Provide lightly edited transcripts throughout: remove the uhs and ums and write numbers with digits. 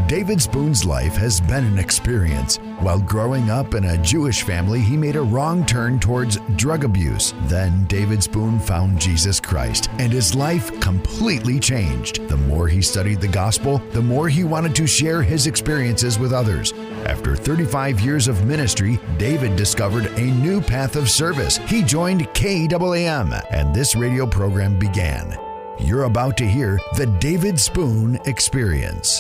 David Spoon's life has been an experience. While growing up in a Jewish family, he made a wrong turn towards drug abuse. Then David Spoon found Jesus Christ, and his life completely changed. The more he studied the gospel, the more he wanted to share his experiences with others. After 35 years of ministry, David discovered a new path of service. He joined KAAM, and this radio program began. You're about to hear the David Spoon Experience.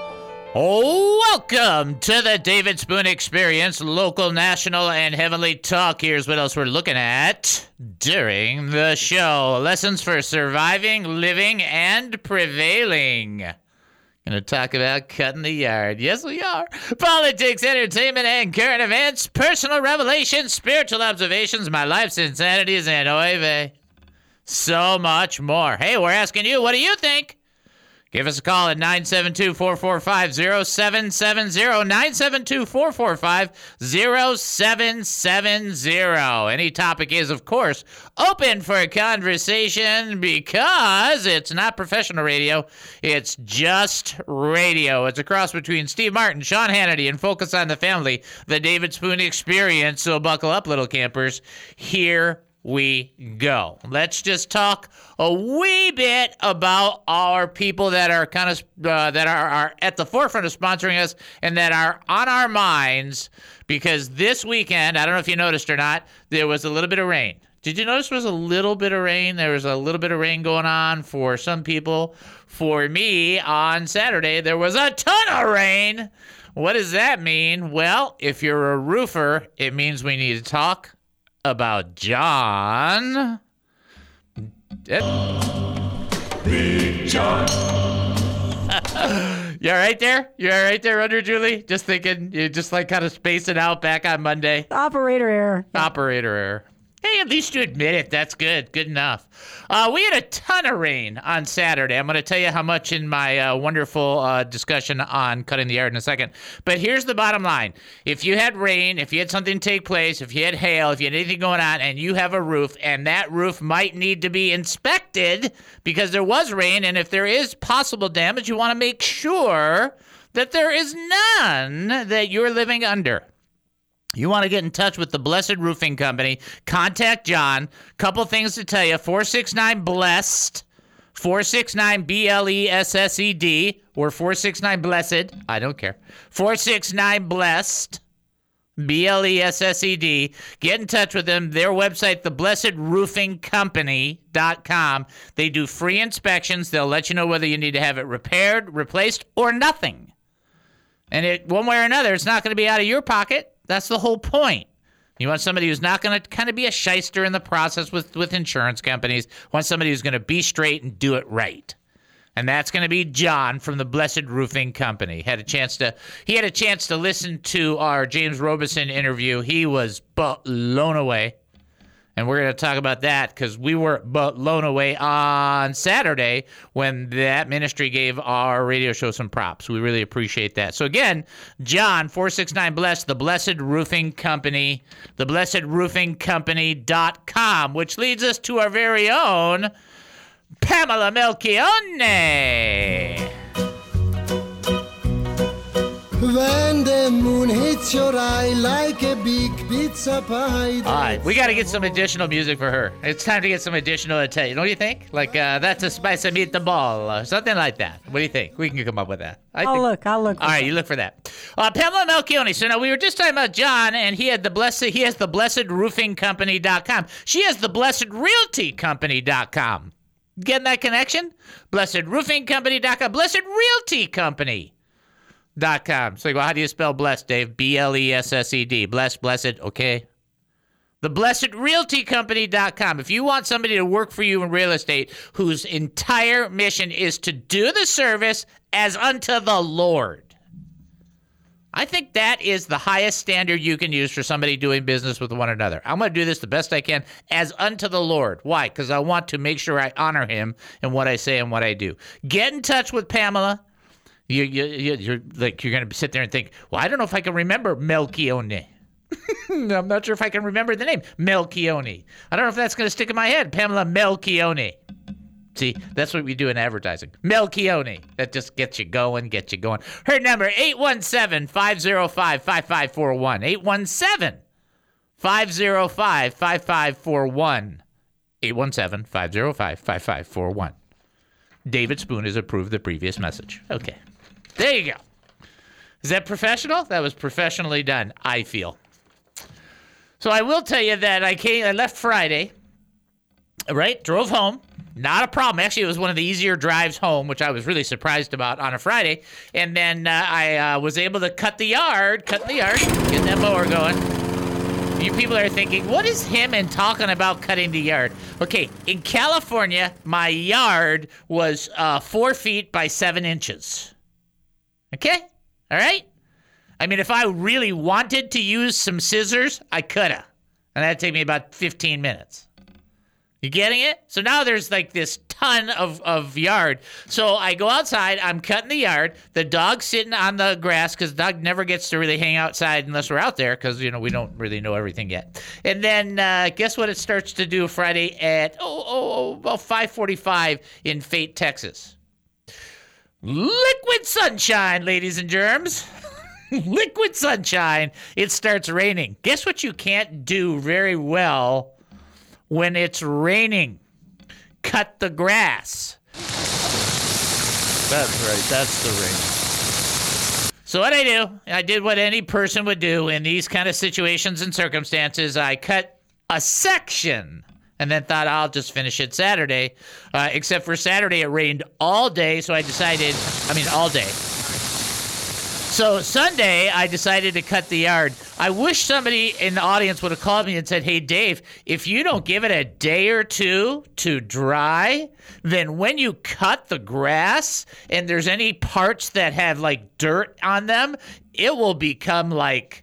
Welcome to the David Spoon Experience, local, national, and heavenly talk. Here's what else we're looking at during the show. Lessons for surviving, living, and prevailing. Going to talk about cutting the yard. Yes, we are. Politics, entertainment, and current events, personal revelations, spiritual observations, my life's insanities, and oy vey. So much more. Hey, we're asking you, what do you think? Give us a call at 972-445-0770, 972-445-0770. Any topic is, of course, open for a conversation because it's not professional radio. It's just radio. It's a cross between Steve Martin, Sean Hannity, and Focus on the Family, the David Spoon Experience. So buckle up, little campers. Here we go. Let's just talk a wee bit about our people that are kind of that are at the forefront of sponsoring us and that are on our minds, because this weekend, I don't know if you noticed or not, there was a little bit of rain. Did you notice there was a little bit of rain? There was a little bit of rain going on for some people. For me, on Saturday, there was a ton of rain. What does that mean? Well, if you're a roofer, it means we need to talk about John. Big John. You all right there? You all right there, Under Julie? Just thinking, you just like kind of spacing out back on Monday. Operator error. Operator error. Hey, at least you admit it. That's good. Good enough. We had a ton of rain on Saturday. I'm going to tell you how much in my wonderful discussion on cutting the yard in a second. But here's the bottom line. If you had rain, if you had something take place, if you had hail, if you had anything going on, and you have a roof, and that roof might need to be inspected because there was rain, and if there is possible damage, you want to make sure that there is none that you're living under. You want to get in touch with the Blessed Roofing Company, contact John. Couple things to tell you. 469-BLESSED, 469-BLESSED, or 469-BLESSED. I don't care. 469-BLESSED, BLESSED. Get in touch with them. Their website, theblessedroofingcompany.com. They do free inspections. They'll let you know whether you need to have it repaired, replaced, or nothing. And one way or another, it's not going to be out of your pocket. That's the whole point. You want somebody who's not going to kind of be a shyster in the process with insurance companies. You want somebody who's going to be straight and do it right. And that's going to be John from the Blessed Roofing Company. He had a chance to listen to our James Robison interview. He was blown away. And we're going to talk about that because we were blown away on Saturday when that ministry gave our radio show some props. We really appreciate that. So again, John, 469-BLESSED, the Blessed Roofing Company, theblessedroofingcompany.com, which leads us to our very own Pamela Melchione. When the moon hits your eye like a big pizza pie. All right, we got to get some additional music for her. It's time to get some additional attention. Don't you think? Like, that's a spice of meatball, something like that. What do you think? We can come up with that. I'll look. All right, you look for that. Pamela Melchione. So now we were just talking about John, and he has the blessedroofingcompany.com. She has the blessedrealtycompany.com. Getting that connection? Blessedroofingcompany.com. Blessed Realty Company. .com. So, well, how do you spell blessed, Dave? B-L-E-S-S-E-D. Blessed, okay. The BlessedRealtyCompany.com. If you want somebody to work for you in real estate whose entire mission is to do the service as unto the Lord, I think that is the highest standard you can use for somebody doing business with one another. I'm going to do this the best I can as unto the Lord. Why? Because I want to make sure I honor him in what I say and what I do. Get in touch with Pamela. You're going to sit there and think, well, I don't know if I can remember Melchione. I'm not sure if I can remember the name Melchione. I don't know if that's going to stick in my head. Pamela Melchione. See, that's what we do in advertising. Melchione. That just gets you going. Her number, 817-505-5541. 817-505-5541. 817-505-5541. David Spoon has approved the previous message. Okay. There you go. Is that professional? That was professionally done, I feel. So I will tell you that I left Friday, right? Drove home. Not a problem. Actually, it was one of the easier drives home, which I was really surprised about on a Friday. And then I was able to cut the yard, get that mower going. You people are thinking, what is him and talking about cutting the yard? Okay, in California, my yard was 4 feet by 7 inches. Okay? All right? I mean, if I really wanted to use some scissors, I coulda. And that'd take me about 15 minutes. You getting it? So now there's like this ton of yard. So I go outside. I'm cutting the yard. The dog's sitting on the grass because the dog never gets to really hang outside unless we're out there because, we don't really know everything yet. And then guess what it starts to do Friday at, about 5:45 in Fate, Texas. Liquid sunshine, ladies and germs. Liquid sunshine. It starts raining. Guess what you can't do very well when it's raining? Cut the grass. That's right. That's the rain. So what I did what any person would do in these kind of situations and circumstances. I cut a section and then thought I'll just finish it Saturday. Except for Saturday, it rained all day. So all day. So Sunday, I decided to cut the yard. I wish somebody in the audience would have called me and said, hey, Dave, if you don't give it a day or two to dry, then when you cut the grass and there's any parts that have like dirt on them, it will become like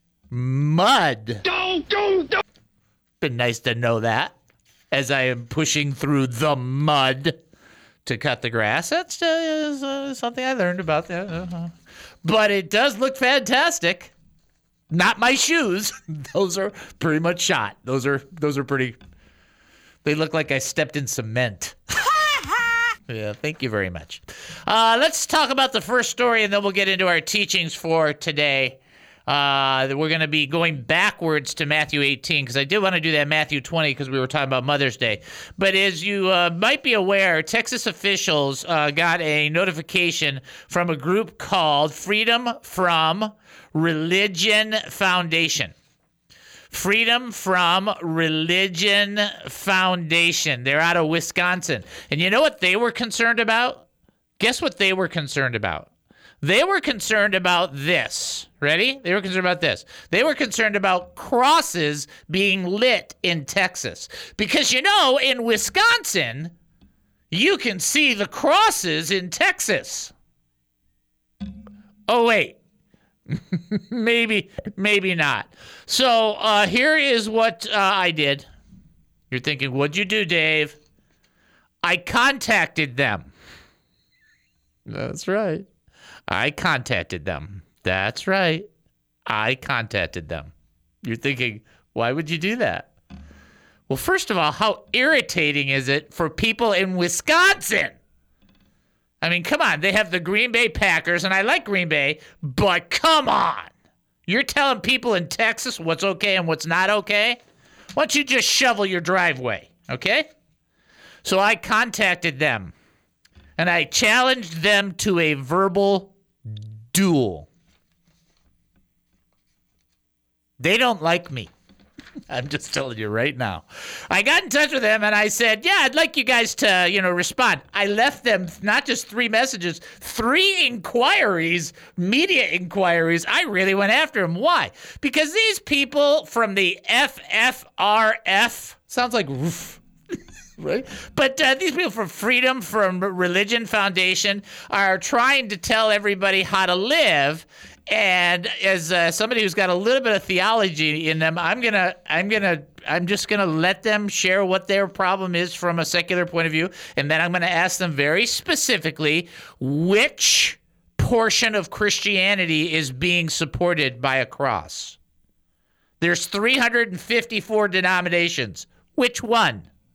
mud. Don't. Been nice to know that as I am pushing through the mud to cut the grass. That's something I learned about that. But it does look fantastic. Not my shoes. Those are pretty much shot. Those are pretty. They look like I stepped in cement. Yeah, thank you very much. Let's talk about the first story, and then we'll get into our teachings for today. We're going to be going backwards to Matthew 18 because I did want to do that Matthew 20 because we were talking about Mother's Day. But as you might be aware, Texas officials got a notification from a group called Freedom From Religion Foundation. Freedom From Religion Foundation. They're out of Wisconsin. And you know what they were concerned about? Guess what they were concerned about? They were concerned about this. Ready? They were concerned about this. They were concerned about crosses being lit in Texas. Because, in Wisconsin, you can see the crosses in Texas. Oh, wait. Maybe not. So here is what I did. You're thinking, what'd you do, Dave? I contacted them. That's right. I contacted them. That's right. I contacted them. You're thinking, why would you do that? Well, first of all, how irritating is it for people in Wisconsin? I mean, come on. They have the Green Bay Packers, and I like Green Bay, but come on. You're telling people in Texas what's okay and what's not okay? Why don't you just shovel your driveway, okay? So I contacted them, and I challenged them to a verbal duel. They don't like me. I'm just telling you right now. I got in touch with them and I said, yeah, I'd like you guys to, respond. I left them not just 3 messages, 3 inquiries, media inquiries. I really went after them. Why? Because these people from the FFRF, sounds like roof. Right? But these people from Freedom From Religion Foundation are trying to tell everybody how to live. And as somebody who's got a little bit of theology in them, I'm just gonna let them share what their problem is from a secular point of view, and then I'm gonna ask them very specifically which portion of Christianity is being supported by a cross. There's 354 denominations. Which one?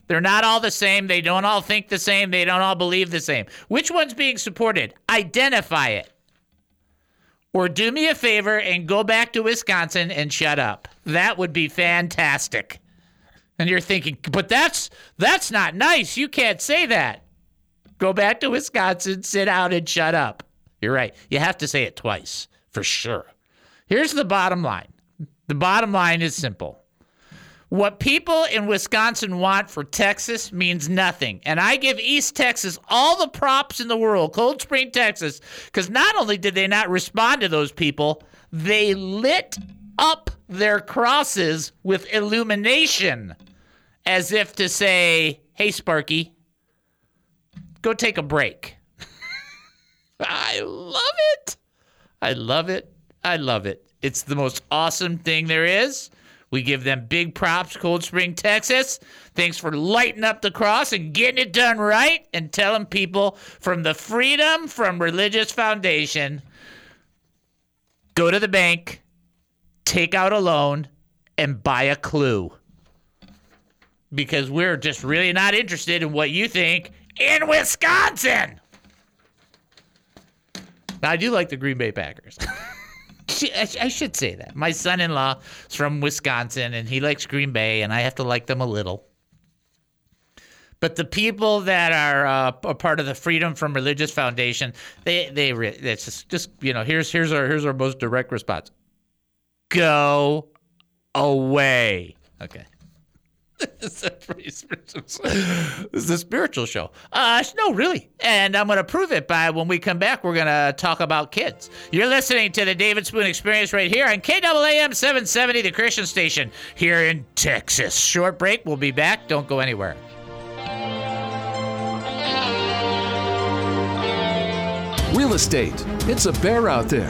They're not all the same. They don't all think the same. They don't all believe the same. Which one's being supported? Identify it. Or do me a favor and go back to Wisconsin and shut up. That would be fantastic. And you're thinking, but that's not nice. You can't say that. Go back to Wisconsin, sit down, and shut up. You're right. You have to say it twice, for sure. Here's the bottom line. The bottom line is simple. What people in Wisconsin want for Texas means nothing. And I give East Texas all the props in the world, Cold Spring, Texas, because not only did they not respond to those people, they lit up their crosses with illumination as if to say, hey, Sparky, go take a break. I love it. I love it. I love it. It's the most awesome thing there is. We give them big props, Cold Spring, Texas. Thanks for lighting up the cross and getting it done right and telling people from the Freedom from Religious Foundation, go to the bank, take out a loan, and buy a clue. Because we're just really not interested in what you think in Wisconsin. Now, I do like the Green Bay Packers. I should say that. My son-in-law is from Wisconsin, and he likes Green Bay, and I have to like them a little. But the people that are a part of the Freedom from Religious Foundation, it's just here's our most direct response. Go away. Okay. This is a spiritual show. No, really. And I'm going to prove it by when we come back, we're going to talk about kids. You're listening to the David Spoon Experience right here on KAAM 770, the Christian station here in Texas. Short break. We'll be back. Don't go anywhere. Real estate. It's a bear out there.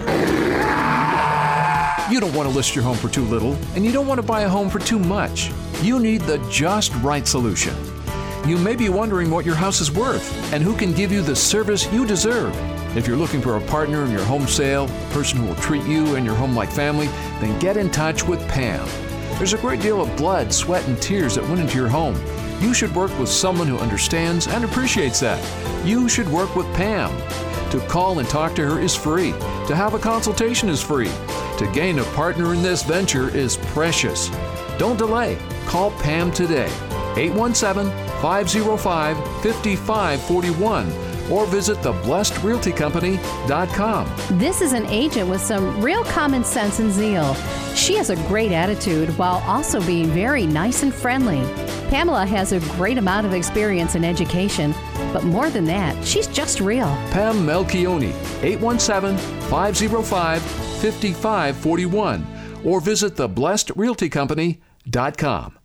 You don't want to list your home for too little, and you don't want to buy a home for too much. You need the just right solution. You may be wondering what your house is worth and who can give you the service you deserve. If you're looking for a partner in your home sale, a person who will treat you and your home like family, then get in touch with Pam. There's a great deal of blood, sweat, and tears that went into your home. You should work with someone who understands and appreciates that. You should work with Pam. To call and talk to her is free. To have a consultation is free. To gain a partner in this venture is precious. Don't delay. Call Pam today, 817-505-5541, or visit theblessedrealtycompany.com. This is an agent with some real common sense and zeal. She has a great attitude while also being very nice and friendly. Pamela has a great amount of experience in education, but more than that, she's just real. Pam Melchioni, 817-505-5541, or visit theblessedrealtycompany.com.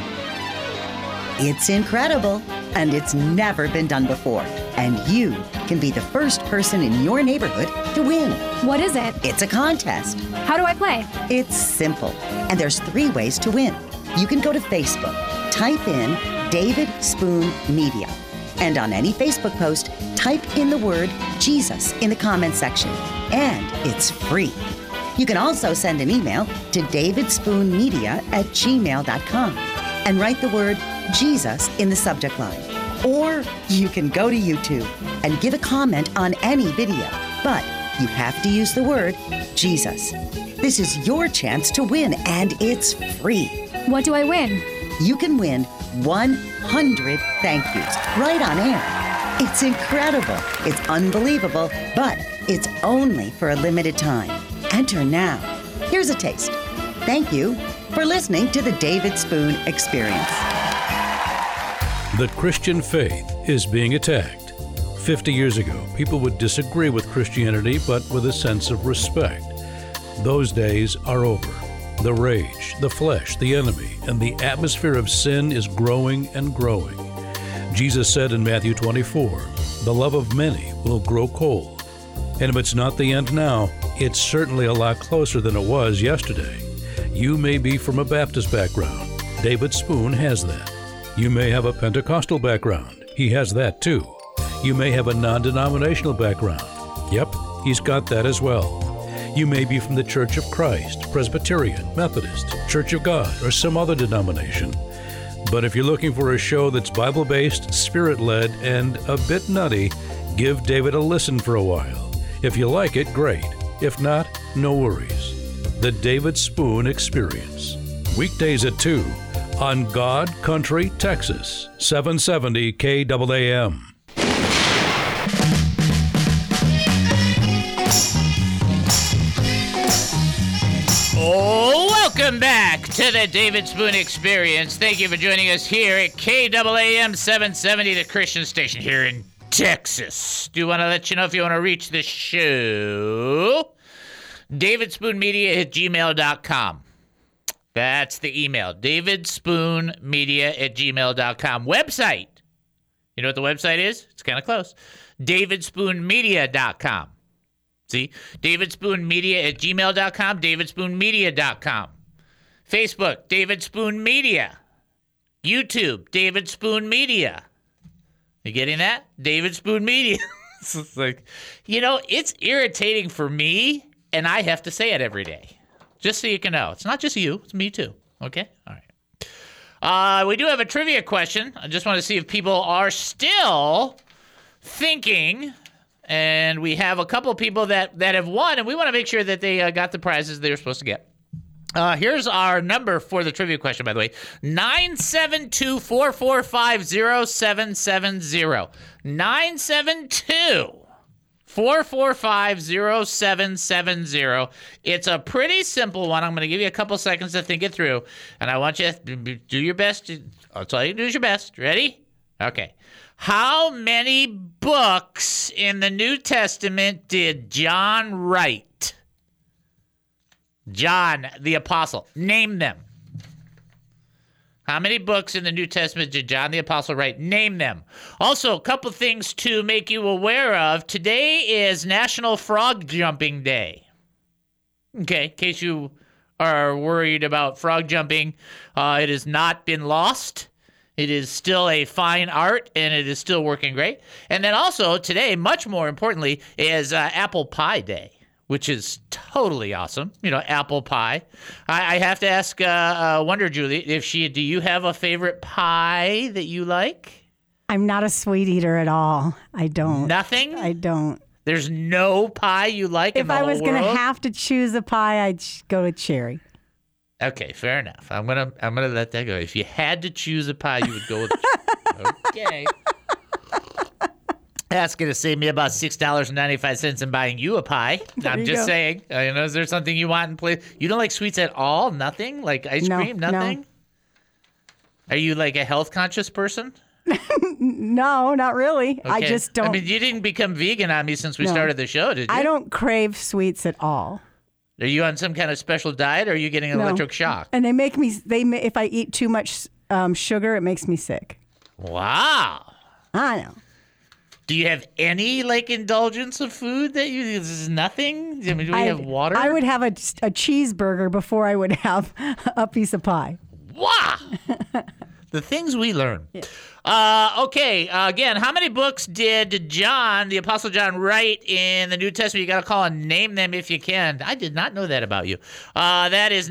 It's incredible, and it's never been done before. And you can be the first person in your neighborhood to win. What is it? It's a contest. How do I play? It's simple, and there's 3 ways to win. You can go to Facebook, type in David Spoon Media, and on any Facebook post, type in the word Jesus in the comment section, and it's free. You can also send an email to davidspoonmedia@gmail.com and write the word Jesus in the subject line. Or you can go to YouTube and give a comment on any video, but you have to use the word Jesus. This is your chance to win, and it's free. What do I win? You can win 100 thank yous right on air. It's incredible. It's unbelievable, but it's only for a limited time. Enter now. Here's a taste. Thank you for listening to the David Spoon Experience. The Christian faith is being attacked. 50 years ago, people would disagree with Christianity, but with a sense of respect. Those days are over. The rage, the flesh, the enemy, and the atmosphere of sin is growing and growing. Jesus said in Matthew 24, "The love of many will grow cold." And if it's not the end now, it's certainly a lot closer than it was yesterday. You may be from a Baptist background. David Spoon has that. You may have a Pentecostal background. He has that too. You may have a non-denominational background. Yep, he's got that as well. You may be from the Church of Christ, Presbyterian, Methodist, Church of God, or some other denomination. But if you're looking for a show that's Bible-based, Spirit-led, and a bit nutty, give David a listen for a while. If you like it, great. If not, no worries. The David Spoon Experience. Weekdays at 2 on God Country, Texas, 770 KAAM. Oh, welcome back to the David Spoon Experience. Thank you for joining us here at KAAM 770, the Christian station here in Texas. Do want to let you know if you want to reach the show, davidspoonmedia@gmail.com. That's the email, davidspoonmedia@gmail.com. Website. You know what the website is? It's kind of close. davidspoonmedia.com. See? davidspoonmedia@gmail.com, davidspoonmedia.com. Facebook, David Spoon Media. YouTube, David Spoon Media. You getting that? David Spoon Media. It's like, it's irritating for me, and I have to say it every day. Just so you can know. It's not just you. It's me too. Okay? All right. We do have a trivia question. I just want to see if people are still thinking. And we have a couple people that have won, and we want to make sure that they got the prizes they were supposed to get. Here's our number for the trivia question, by the way. 972-445-0770. 972-445-0770. It's a pretty simple one. I'm going to give you a couple seconds to think it through, and I want you to do your best. That's all you can do is your best. Ready? Okay. How many books in the New Testament did John write? John, the apostle. Name them. How many books in the New Testament did John the apostle write? Name them. Also, a couple things to make you aware of. Today is National Frog Jumping Day. Okay, in case you are worried about frog jumping, it has not been lost. It is still a fine art, and it is still working great. And then also today, much more importantly, is Apple Pie Day, which is totally awesome. Apple pie. I have to ask Wonder Julie, do you have a favorite pie that you like? I'm not a sweet eater at all. I don't. Nothing? I don't. There's no pie you like in the whole world? If I was going to have to choose a pie, I'd go with cherry. Okay, fair enough. I'm gonna let that go. If you had to choose a pie, you would go with okay. That's gonna save me about $6.95 in buying you a pie. I'm just saying. Is there something you want in place? You don't like sweets at all? Nothing? Like ice cream? Nothing? No. Are you like a health conscious person? No, not really. Okay. I just don't. You didn't become vegan on me since we started the show, did you? I don't crave sweets at all. Are you on some kind of special diet, or are you getting an electric shock? And if I eat too much sugar, it makes me sick. Wow. I know. Do you have any indulgence of food that this is nothing? Do we have water? I would have a cheeseburger before I would have a piece of pie. Wow. The things we learn. Yeah. Okay, again, how many books did John, the Apostle John, write in the New Testament? You got to call and name them if you can. I did not know that about you. That is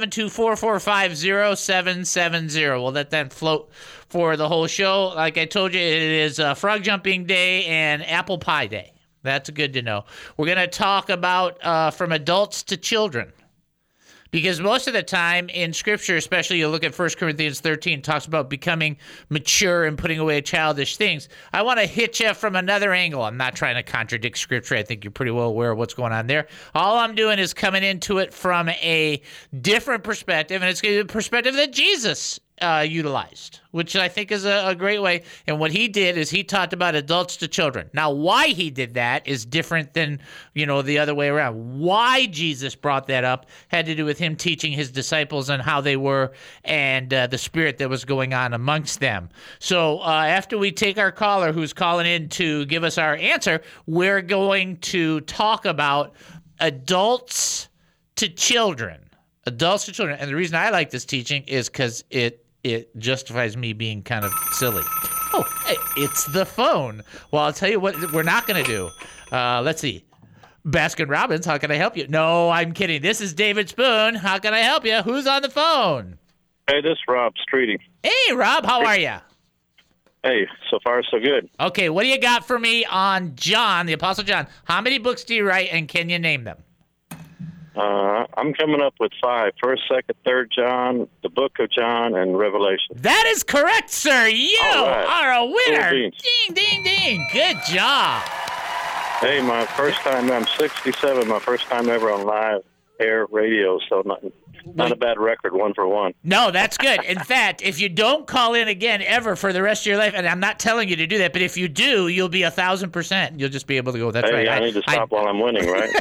972-445-0770. We'll let that float for the whole show. Like I told you, it is Frog Jumping Day and Apple Pie Day. That's good to know. We're going to talk about from adults to children. Because most of the time in Scripture, especially you look at 1 Corinthians 13, talks about becoming mature and putting away childish things. I want to hit you from another angle. I'm not trying to contradict Scripture. I think you're pretty well aware of what's going on there. All I'm doing is coming into it from a different perspective, and it's the perspective that Jesus utilized, which I think is a great way. And what he did is he talked about adults to children. Now, why he did that is different than, the other way around. Why Jesus brought that up had to do with him teaching his disciples on how they were and the spirit that was going on amongst them. So after we take our caller who's calling in to give us our answer, we're going to talk about adults to children. Adults to children. And the reason I like this teaching is because it justifies me being kind of silly. Oh, hey, it's the phone. Well, I'll tell you what we're not going to do. Let's see. Baskin-Robbins, how can I help you? No, I'm kidding. This is David Spoon. How can I help you? Who's on the phone? Hey, this is Rob Streeting. Hey, Rob, how are you? Hey, so far so good. Okay, what do you got for me on John, the Apostle John? How many books do you write, and can you name them? I'm coming up with 5. 1st, 2nd, 3rd John, the Book of John, and Revelation. That is correct, sir. You are a winner. Cool beans. Ding, ding, ding. Good job. Hey, my first time, I'm 67, my first time ever on live air radio, so not a bad record, 1 for 1. No, that's good. In fact, if you don't call in again ever for the rest of your life, and I'm not telling you to do that, but if you do, you'll be 1,000%. You'll just be able to go, that's right. I need to stop while I'm winning, right?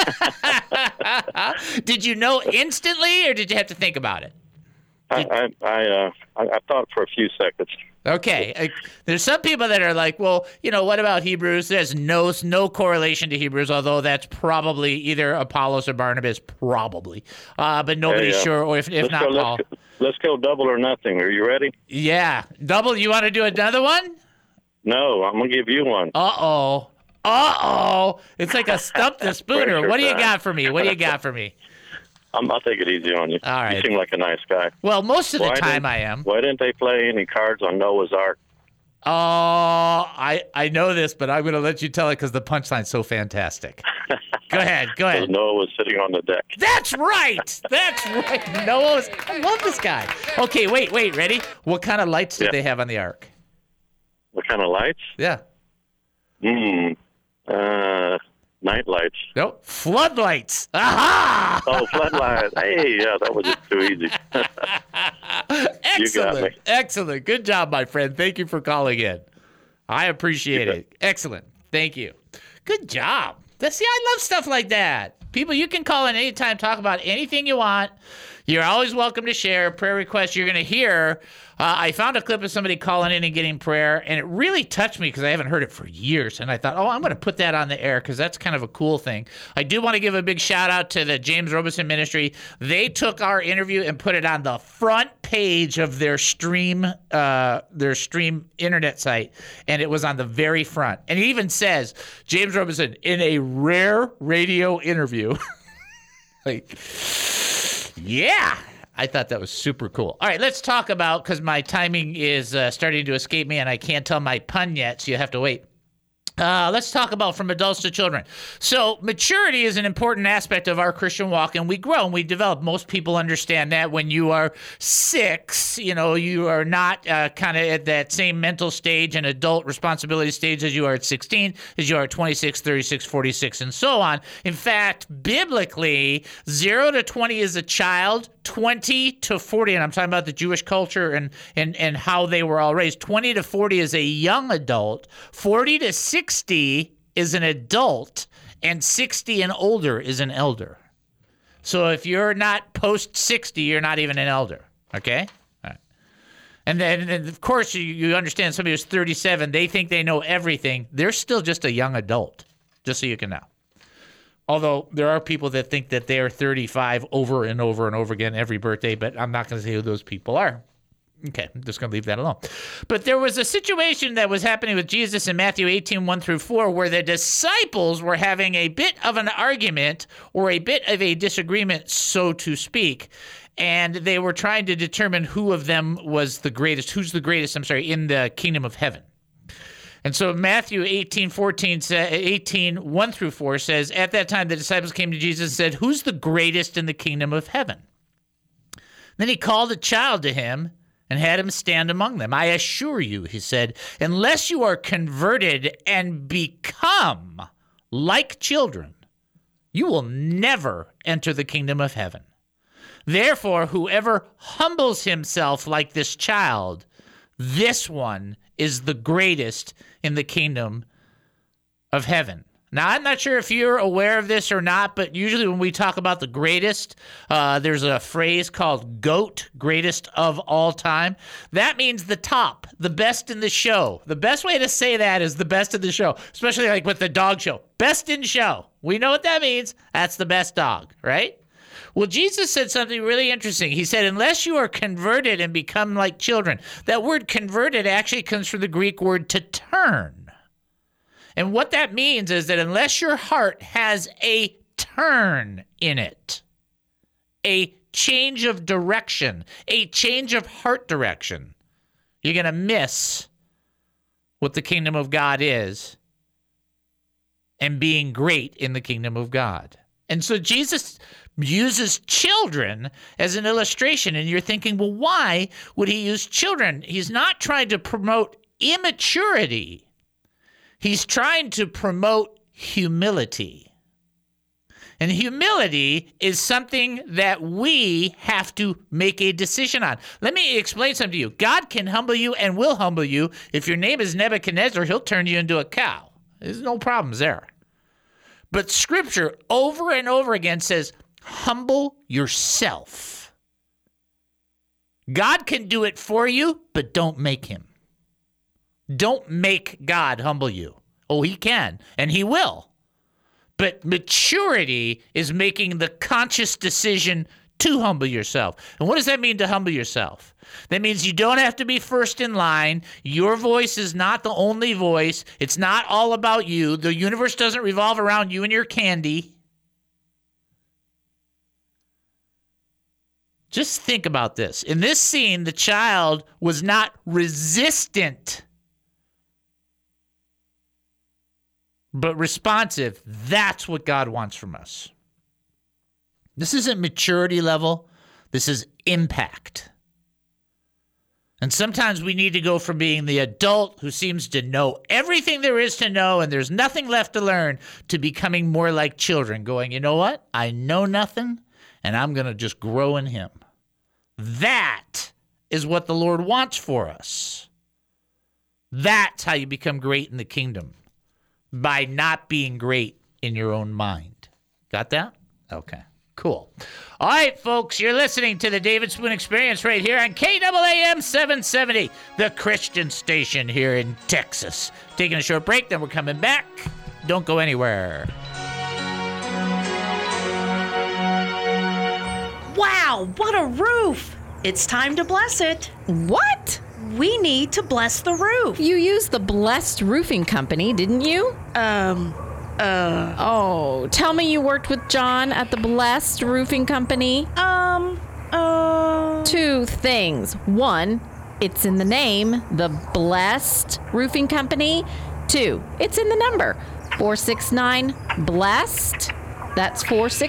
Did you know instantly, or did you have to think about it? I thought for a few seconds. Okay. There's some people that are like, well, what about Hebrews? There's no correlation to Hebrews, although that's probably either Apollos or Barnabas, probably. But nobody's sure, or if not Paul. Let's go double or nothing. Are you ready? Yeah. Double? You want to do another one? No, I'm going to give you one. Uh-oh. It's like a stump the spooner. What do you got for me? I'll take it easy on you. All right. You seem like a nice guy. Well, most of the time I am. Why didn't they play any cards on Noah's Ark? Oh, I know this, but I'm going to let you tell it because the punchline's so fantastic. Go ahead. Noah was sitting on the deck. That's right. I love this guy. Okay, wait, ready? What kind of lights did they have on the Ark? What kind of lights? Yeah. Night lights. Nope. Floodlights. Aha! Oh, floodlights. Hey, yeah, that was just too easy. Excellent. You got me. Excellent. Good job, my friend. Thank you for calling in. I appreciate it. Excellent. Thank you. Good job. See, I love stuff like that. People, you can call in anytime, talk about anything you want. You're always welcome to share prayer requests. You're going to hear, I found a clip of somebody calling in and getting prayer, and it really touched me because I haven't heard it for years. And I thought, I'm going to put that on the air because that's kind of a cool thing. I do want to give a big shout out to the James Robison Ministry. They took our interview and put it on the front page of their stream internet site, and it was on the very front. And it even says, James Robison, in a rare radio interview. Yeah, I thought that was super cool. All right, let's talk about, because my timing is starting to escape me and I can't tell my pun yet, so you have to wait. Let's talk about from adults to children. So maturity is an important aspect of our Christian walk, and we grow and we develop. Most people understand that when you are 6, you are not kind of at that same mental stage and adult responsibility stage as you are at 16, as you are at 26, 36, 46, and so on. In fact, biblically, 0 to 20 is a child, 20 to 40, and I'm talking about the Jewish culture and how they were all raised. 20 to 40 is a young adult. 40 to 60 is an adult, and 60 and older is an elder. So if you're not post 60, you're not even an elder. Okay? All right. And then, of course, you understand somebody who's 37, they think they know everything. They're still just a young adult, just so you can know. Although there are people that think that they are 35 over and over and over again every birthday, but I'm not going to say who those people are. Okay, I'm just going to leave that alone. But there was a situation that was happening with Jesus in Matthew 18, 1 through 4, where the disciples were having a bit of an argument or a bit of a disagreement, so to speak. And they were trying to determine who of them was the greatest, in the kingdom of heaven. And so Matthew 18, 1 through 4 says, at that time the disciples came to Jesus and said, who's the greatest in the kingdom of heaven? Then he called a child to him and had him stand among them. I assure you, he said, unless you are converted and become like children, you will never enter the kingdom of heaven. Therefore, whoever humbles himself like this child, this one is the greatest in the kingdom of heaven. Now, I'm not sure if you're aware of this or not, but usually when we talk about the greatest, there's a phrase called GOAT, greatest of all time. That means the top, the best in the show. The best way to say that is the best in the show, especially like with the dog show. Best in show. We know what that means. That's the best dog, right? Well, Jesus said something really interesting. He said, unless you are converted and become like children. That word converted actually comes from the Greek word to turn. And what that means is that unless your heart has a turn in it, a change of direction, a change of heart direction, you're going to miss what the kingdom of God is and being great in the kingdom of God. And so Jesus uses children as an illustration, and you're thinking, well, why would he use children? He's not trying to promote immaturity. He's trying to promote humility. And humility is something that we have to make a decision on. Let me explain something to you. God can humble you and will humble you. If your name is Nebuchadnezzar, he'll turn you into a cow. There's no problems there. But Scripture over and over again says, humble yourself. God can do it for you, but don't make him. Don't make God humble you. Oh, he can, and he will. But maturity is making the conscious decision to humble yourself. And what does that mean, to humble yourself? That means you don't have to be first in line. Your voice is not the only voice. It's not all about you. The universe doesn't revolve around you and your candy. Just think about this. In this scene, the child was not resistant, but responsive. That's what God wants from us. This isn't maturity level. This is impact. And sometimes we need to go from being the adult who seems to know everything there is to know and there's nothing left to learn, to becoming more like children, going, you know what? I know nothing, and I'm going to just grow in him. That is what the Lord wants for us. That's how you become great in the kingdom, by not being great in your own mind. Got that? Okay, cool. All right, folks, you're listening to the David Spoon Experience right here on KAAM 770, the Christian station here in Texas. Taking a short break, then we're coming back. Don't go anywhere. Wow, what a roof! It's time to bless it. What? We need to bless the roof. You used the Blessed Roofing Company, didn't you? Oh, tell me you worked with John at the Blessed Roofing Company? Two things. One, it's in the name, the Blessed Roofing Company. Two, it's in the number, 469-BLESSED. That's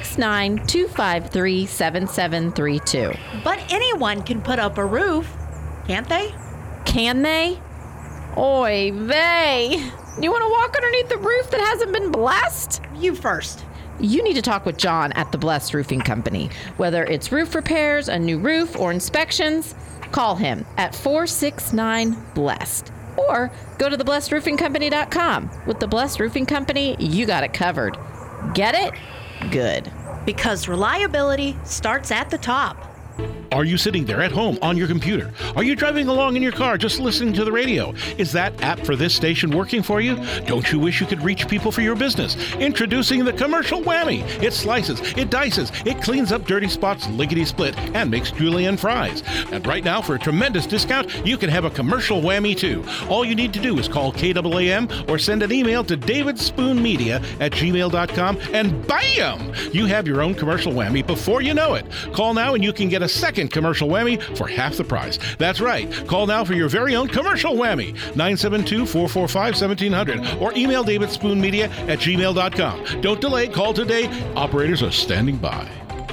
469-253-7732. But anyone can put up a roof, can't they? Can they? Oy vey. You want to walk underneath the roof that hasn't been blessed? You first. You need to talk with John at the Blessed Roofing Company. Whether it's roof repairs, a new roof, or inspections, call him at 469-BLESSED. Or go to theblessedroofingcompany.com. With the Blessed Roofing Company, you got it covered. Get it? Good. Because reliability starts at the top. Are you sitting there at home on your computer? Are you driving along in your car just listening to the radio? Is that app for this station working for you? Don't you wish you could reach people for your business? Introducing the Commercial Whammy. It slices, it dices, it cleans up dirty spots lickety-split and makes julienne fries. And right now, for a tremendous discount, you can have a Commercial Whammy too. All you need to do is call KAAM or send an email to davidspoonmedia@gmail.com and bam! You have your own Commercial Whammy before you know it. Call now and you can get a second Commercial Whammy for half the price. That's right. Call now for your very own Commercial Whammy. 972-445-1700 or email davidspoonmedia@gmail.com. Don't delay. Call today. Operators are standing by.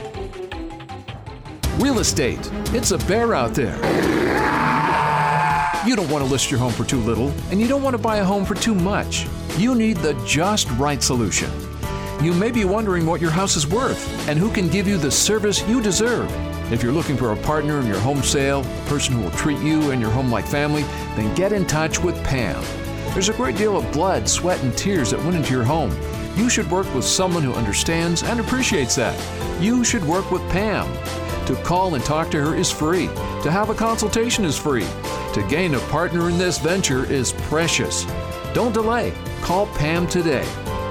Real estate. It's a bear out there. You don't want to list your home for too little, and you don't want to buy a home for too much. You need the just right solution. You may be wondering what your house is worth and who can give you the service you deserve. If you're looking for a partner in your home sale, a person who will treat you and your home like family, then get in touch with Pam. There's a great deal of blood, sweat, and tears that went into your home. You should work with someone who understands and appreciates that. You should work with Pam. To call and talk to her is free. To have a consultation is free. To gain a partner in this venture is precious. Don't delay. Call Pam today.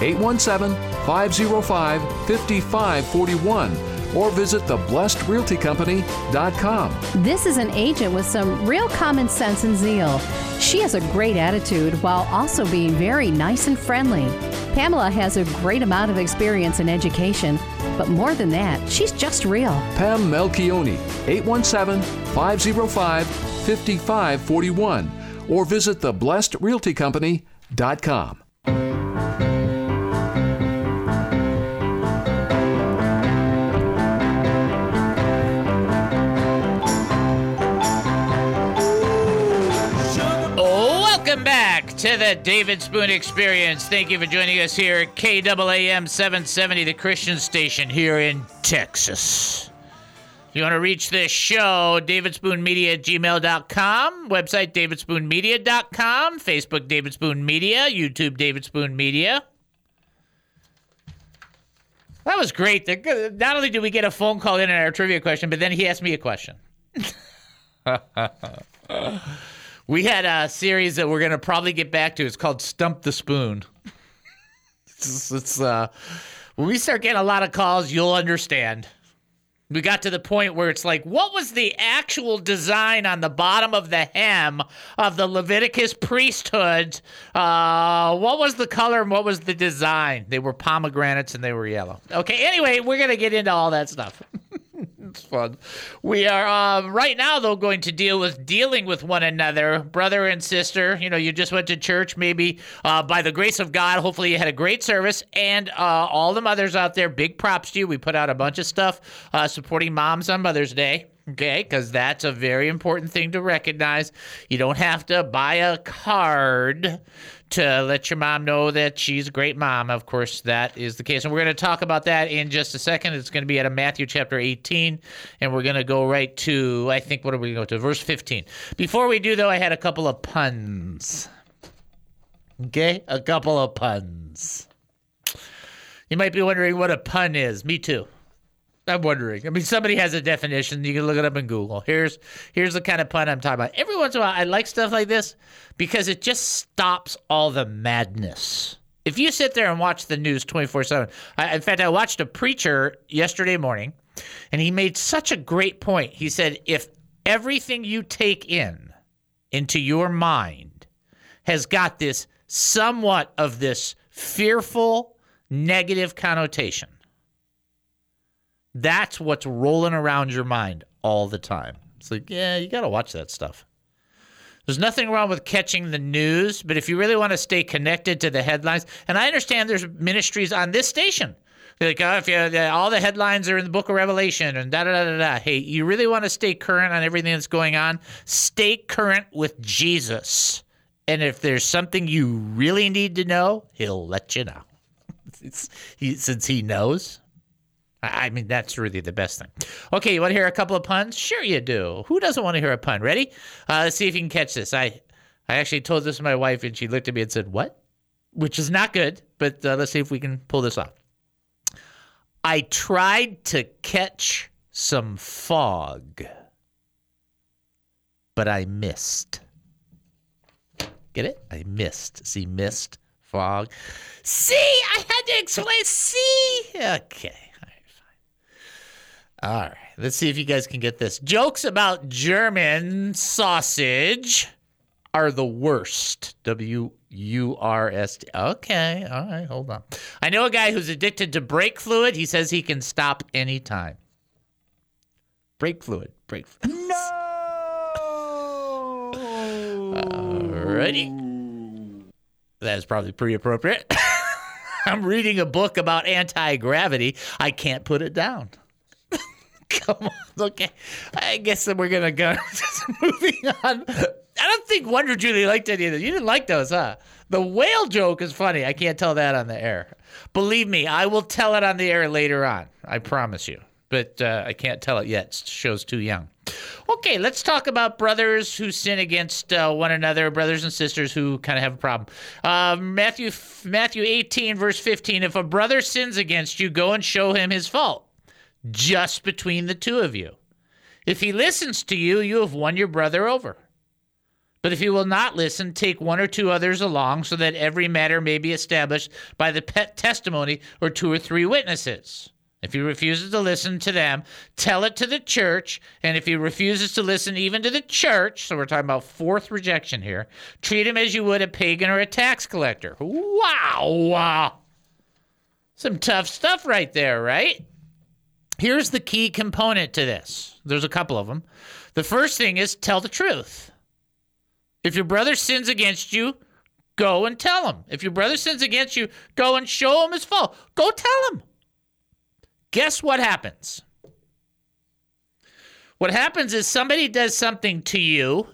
817-505-5541. Or visit theblessedrealtycompany.com. This is an agent with some real common sense and zeal. She has a great attitude while also being very nice and friendly. Pamela has a great amount of experience in education, but more than that, she's just real. Pam Melchioni, 817-505-5541, or visit theblessedrealtycompany.com. Welcome back to the David Spoon Experience. Thank you for joining us here at KAAM 770, the Christian station here in Texas. If you want to reach this show, davidspoonmedia@gmail.com, website davidspoonmedia.com, Facebook David Spoon Media, YouTube David Spoon Media. That was great. Not only did we get a phone call in on our trivia question, but then he asked me a question. We had a series that we're going to probably get back to. It's called Stump the Spoon. When we start getting a lot of calls, you'll understand. We got to the point where it's like, what was the actual design on the bottom of the hem of the Leviticus priesthood? What was the color and what was the design? They were pomegranates and they were yellow. Okay, anyway, we're going to get into all that stuff. It's fun. We are right now, though, going to dealing with one another, brother and sister. You know, you just went to church, maybe by the grace of God. Hopefully, you had a great service. And all the mothers out there, big props to you. We put out a bunch of stuff supporting moms on Mother's Day. Okay, because that's a very important thing to recognize. You don't have to buy a card to let your mom know that she's a great mom. Of course, that is the case. And we're going to talk about that in just a second. It's going to be out of Matthew chapter 18, and we're going to go right to, I think, what are we going to go to? Verse 15. Before we do, though, I had a couple of puns. Okay, a couple of puns. You might be wondering what a pun is. Me too. I'm wondering. I mean, somebody has a definition. You can look it up in Google. Here's the kind of pun I'm talking about. Every once in a while, I like stuff like this because it just stops all the madness. If you sit there and watch the news 24/7, in fact, I watched a preacher yesterday morning, and he made such a great point. He said, if everything you take into your mind has got this somewhat of this fearful, negative connotation, that's what's rolling around your mind all the time. It's like, yeah, you got to watch that stuff. There's nothing wrong with catching the news, but if you really want to stay connected to the headlines, and I understand there's ministries on this station. They're like, if all the headlines are in the book of Revelation and da-da-da-da-da. Hey, you really want to stay current on everything that's going on? Stay current with Jesus. And if there's something you really need to know, he'll let you know. Since he knows. I mean, that's really the best thing. Okay, you want to hear a couple of puns? Sure you do. Who doesn't want to hear a pun? Ready? Let's see if you can catch this. I actually told this to my wife, and she looked at me and said, what? Which is not good, but let's see if we can pull this off. I tried to catch some fog, but I missed. Get it? I missed. See, missed, fog. See, I had to explain. See? Okay. All right, let's see if you guys can get this. Jokes about German sausage are the worst. W-U-R-S-T. Okay, all right, hold on. I know a guy who's addicted to brake fluid. He says he can stop anytime. Brake fluid. No! Alrighty. That is probably pretty appropriate. I'm reading a book about anti-gravity. I can't put it down. Come on, okay. I guess that we're going to go. Just moving on. I don't think Wonder Julie liked any of this. You didn't like those, huh? The whale joke is funny. I can't tell that on the air. Believe me, I will tell it on the air later on. I promise you. But I can't tell it yet. The show's too young. Okay, let's talk about brothers who sin against one another, brothers and sisters who kind of have a problem. Matthew 18, verse 15, if a brother sins against you, go and show him his fault. Just between the two of you. If he listens to you, you have won your brother over. But if he will not listen, take one or two others along so that every matter may be established by the testimony or 2 or 3 witnesses. If he refuses to listen to them, tell it to the church. And if he refuses to listen even to the church, so we're talking about 4th rejection here, treat him as you would a pagan or a tax collector. Wow. Some tough stuff right there, right? Here's the key component to this. There's a couple of them. The first thing is tell the truth. If your brother sins against you, go and tell him. If your brother sins against you, go and show him his fault. Go tell him. Guess what happens? What happens is somebody does something to you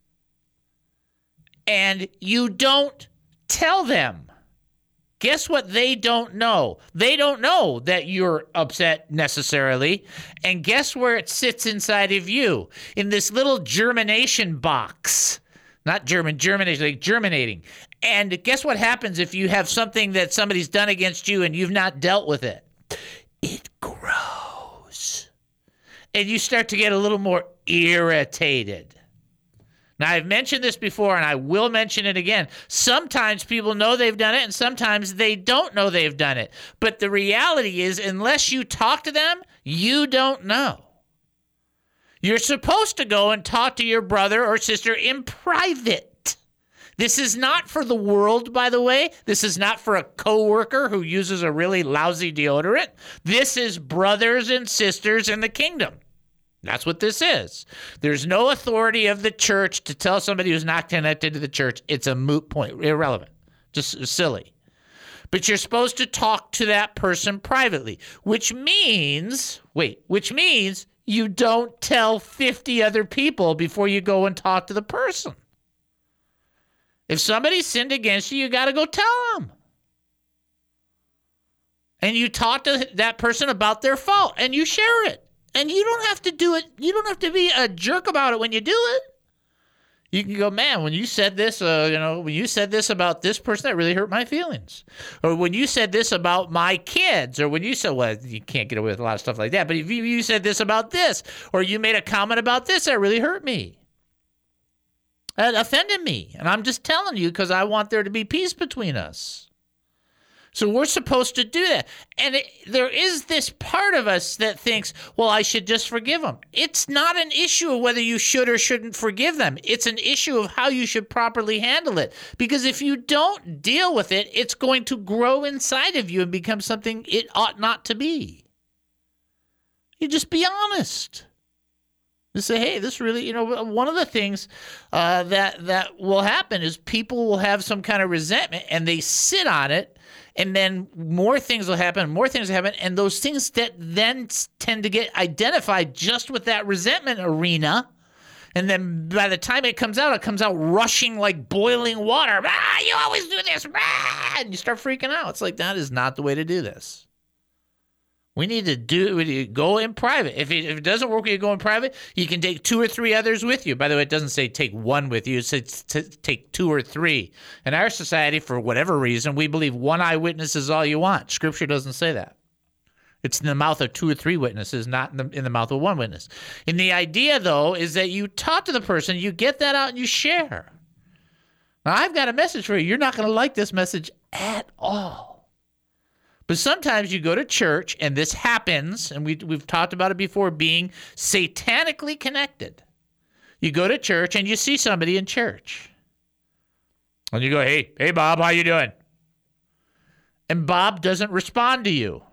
and you don't tell them. Guess what they don't know? They don't know that you're upset necessarily. And guess where it sits inside of you? In this little germination box. Not germination, like germinating. And guess what happens if you have something that somebody's done against you and you've not dealt with it? It grows. And you start to get a little more irritated. Now, I've mentioned this before, and I will mention it again. Sometimes people know they've done it, and sometimes they don't know they've done it. But the reality is, unless you talk to them, you don't know. You're supposed to go and talk to your brother or sister in private. This is not for the world, by the way. This is not for a coworker who uses a really lousy deodorant. This is brothers and sisters in the kingdom. That's what this is. There's no authority of the church to tell somebody who's not connected to the church. It's a moot point, irrelevant, just silly. But you're supposed to talk to that person privately, which means you don't tell 50 other people before you go and talk to the person. If somebody sinned against you, you got to go tell them. And you talk to that person about their fault, and you share it. And you don't have to do it. You don't have to be a jerk about it when you do it. You can go, man, when you said this, when you said this about this person, that really hurt my feelings. Or when you said this about my kids, or when you said, well, you can't get away with a lot of stuff like that, but if you said this about this, or you made a comment about this, that really hurt me. That offended me. And I'm just telling you because I want there to be peace between us. So we're supposed to do that. And there is this part of us that thinks, well, I should just forgive them. It's not an issue of whether you should or shouldn't forgive them. It's an issue of how you should properly handle it. Because if you don't deal with it, it's going to grow inside of you and become something it ought not to be. You just be honest. You say, hey, this really, one of the things that will happen is people will have some kind of resentment and they sit on it. And then more things will happen, and those things that then tend to get identified just with that resentment arena. And then by the time it comes out rushing like boiling water. You always do this. And you start freaking out. It's like, that is not the way to do this. We need to go in private. If it doesn't work when you go in private, you can take 2 or 3 others with you. By the way, it doesn't say take one with you. It says take 2 or 3. In our society, for whatever reason, we believe one eyewitness is all you want. Scripture doesn't say that. It's in the mouth of 2 or 3 witnesses, not in the mouth of one witness. And the idea, though, is that you talk to the person, you get that out, and you share. Now, I've got a message for you. You're not going to like this message at all. But sometimes you go to church, and this happens, and we've talked about it before, being satanically connected. You go to church, and you see somebody in church. And you go, hey, Bob, how you doing? And Bob doesn't respond to you.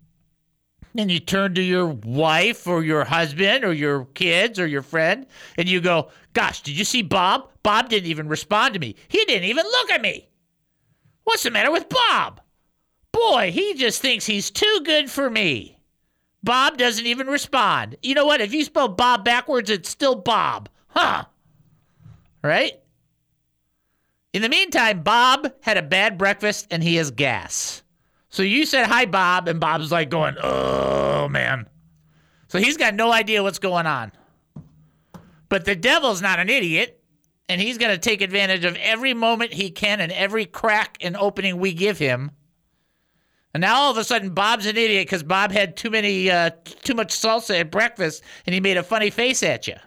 And you turn to your wife or your husband or your kids or your friend, and you go, gosh, did you see Bob? Bob didn't even respond to me. He didn't even look at me. What's the matter with Bob? Boy, he just thinks he's too good for me. Bob doesn't even respond. You know what? If you spell Bob backwards, it's still Bob. Huh? Right? In the meantime, Bob had a bad breakfast and he has gas. So you said, hi, Bob, and Bob's like going, oh, man. So he's got no idea what's going on. But the devil's not an idiot, and he's going to take advantage of every moment he can and every crack and opening we give him. And now all of a sudden Bob's an idiot because Bob had too much salsa at breakfast and he made a funny face at you.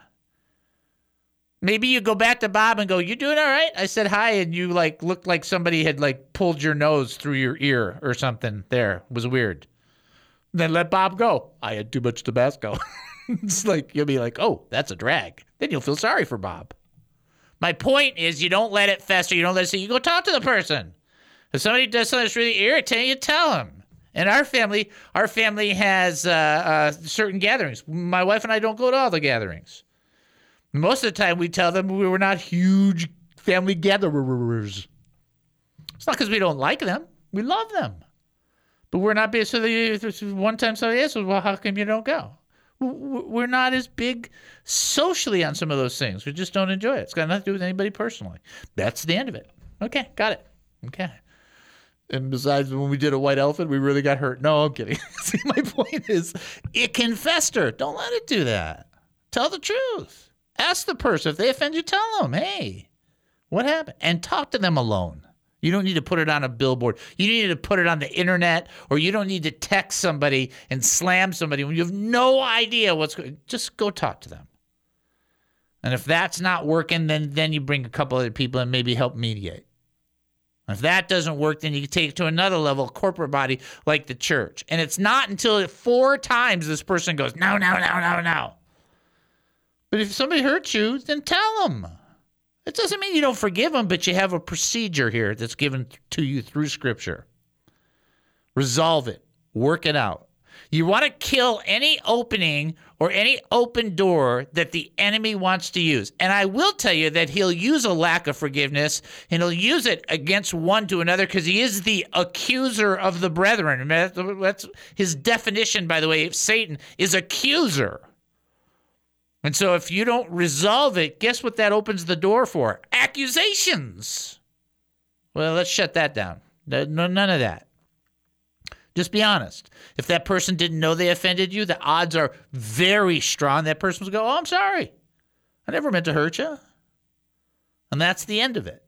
Maybe you go back to Bob and go, you doing all right? I said hi and you looked like somebody had pulled your nose through your ear or something there. It was weird. Then let Bob go. I had too much Tabasco. It's you'll be like, oh, that's a drag. Then you'll feel sorry for Bob. My point is you don't let it fester. You don't let it say, you go talk to the person. If somebody does something that's really irritating, you tell them. And our family has certain gatherings. My wife and I don't go to all the gatherings. Most of the time, we tell them we were not huge family gatherers. It's not because we don't like them. We love them. But we're not big. So one time somebody asked us, well, how come you don't go? We're not as big socially on some of those things. We just don't enjoy it. It's got nothing to do with anybody personally. That's the end of it. Okay, got it. Okay. And besides, when we did a white elephant, we really got hurt. No, I'm kidding. See, my point is, it can fester. Don't let it do that. Tell the truth. Ask the person. If they offend you, tell them, hey, what happened? And talk to them alone. You don't need to put it on a billboard. You need to put it on the internet, or you don't need to text somebody and slam somebody when you have no idea what's going on. Just go talk to them. And if that's not working, then you bring a couple other people and maybe help mediate. If that doesn't work, then you can take it to another level, corporate body like the church. And it's not until 4 times this person goes, no. But if somebody hurts you, then tell them. It doesn't mean you don't forgive them, but you have a procedure here that's given to you through Scripture. Resolve it. Work it out. You want to kill any opening or any open door that the enemy wants to use. And I will tell you that he'll use a lack of forgiveness, and he'll use it against one to another because he is the accuser of the brethren. That's his definition, by the way, of Satan is accuser. And so if you don't resolve it, guess what that opens the door for? Accusations. Well, let's shut that down. None of that. Just be honest. If that person didn't know they offended you, the odds are very strong that person will go, oh, I'm sorry. I never meant to hurt you. And that's the end of it.